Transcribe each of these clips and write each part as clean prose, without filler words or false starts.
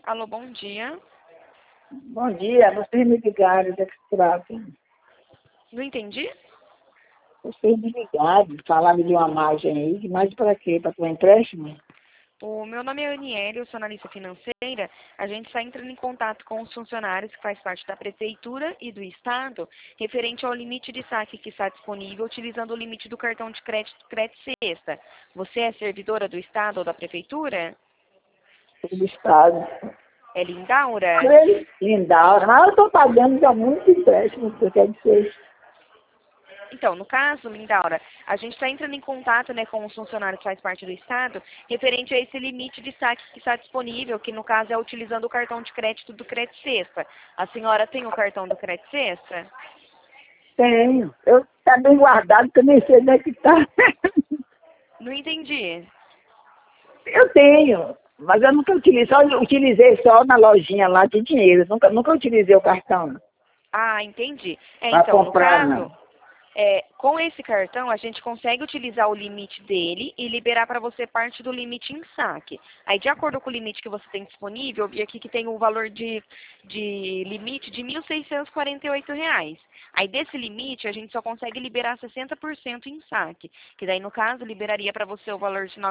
Alô, bom dia. Bom dia, vocês me ligaram, de que se trata? Não entendi? Vocês me ligaram, falaram de uma margem aí, mas para quê? Para tomar empréstimo? O meu nome é Aniele, eu sou analista financeira. A gente está entrando em contato com os funcionários que faz parte da Prefeitura e do Estado, referente ao limite de saque que está disponível utilizando o limite do cartão de crédito Sexta. Você é servidora do Estado ou da Prefeitura? Do Estado. É Lindaura? Lindaura, mas eu estou pagando já muito empréstimo, porque quer dizer, Então, no caso, Lindaura, a gente está entrando em contato, né, com os funcionários que faz parte do Estado, referente a esse limite de saque que está disponível, que no caso é utilizando o cartão de crédito do Crédito Sexta. A senhora tem o cartão do Crédito Sexta? tenho. Eu está bem guardado, que eu nem sei onde é que está. Não entendi. Eu tenho, mas eu nunca utilizei, só utilizei só na lojinha lá de dinheiro, nunca utilizei o cartão Ah, entendi. para Então, no comprar, caso, não. com esse cartão, a gente consegue utilizar o limite dele e liberar para você parte do limite em saque. Aí, de acordo com o limite que você tem disponível, eu vi aqui que tem um valor de limite de R$ 1.648. Aí, desse limite, a gente só consegue liberar 60% em saque, que daí, no caso, liberaria para você o valor de R$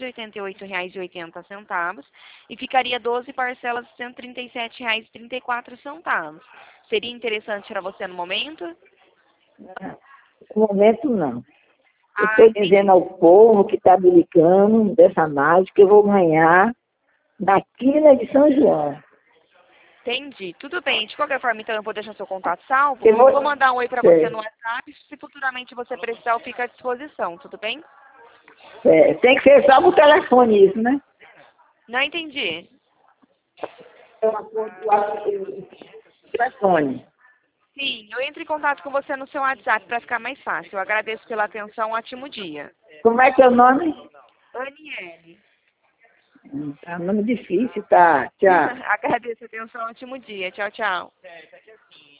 988,80 e ficaria 12 parcelas de R$ 137,34. Seria interessante para você no momento? No momento, não. Eu Ah, estou entendi. dizendo ao povo que está me ligando dessa mágica que eu vou ganhar na quina de São João. Entendi. Tudo bem. De qualquer forma, então, eu vou deixar seu contato salvo. Eu Eu vou... vou mandar um oi para você no Certo, WhatsApp. Se futuramente você precisar, eu fico à disposição. Tudo bem? certo. Tem que ser só por telefone isso, né? Não entendi. Telefone. Sim, eu entro em contato com você no seu WhatsApp para ficar mais fácil. Eu agradeço pela atenção. Um ótimo dia. Como é que é o nome? Aniele. Tá um nome difícil, tá? Tchau. Agradeço a atenção. Um ótimo dia. Tchau, tchau.